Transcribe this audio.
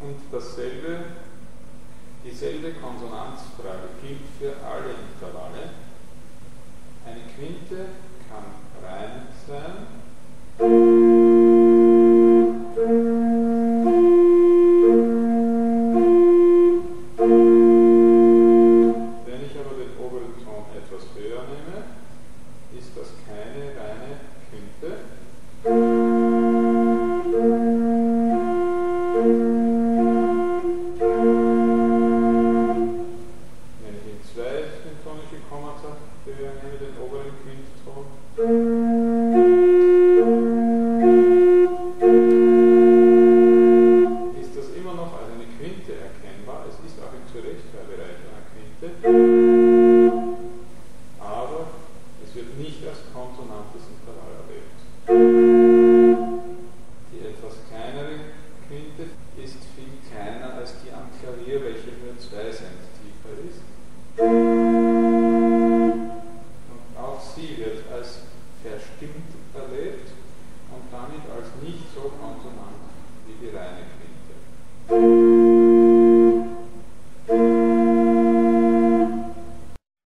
Und dieselbe Konsonanzfrage gilt für alle Intervalle. Eine Quinte kann rein sein. Wenn ich aber den oberen Ton etwas höher nehme, ist das keine reine Quinte. Wenn ich in zwei symphonische Kommata höher nehme, den oberen Quintton, ist das immer noch als eine Quinte erkennbar. Es ist auch im Zurechtschreibbereich einer Quinte, aber es wird nicht als konsonantes Intervall erlebt. Die etwas kleinere Quinte ist viel kleiner als die am Klavier, welche nur 2 Cent tiefer ist. Und auch sie wird als verstimmt erlebt und damit als nicht so konsonant wie die reine Quinte.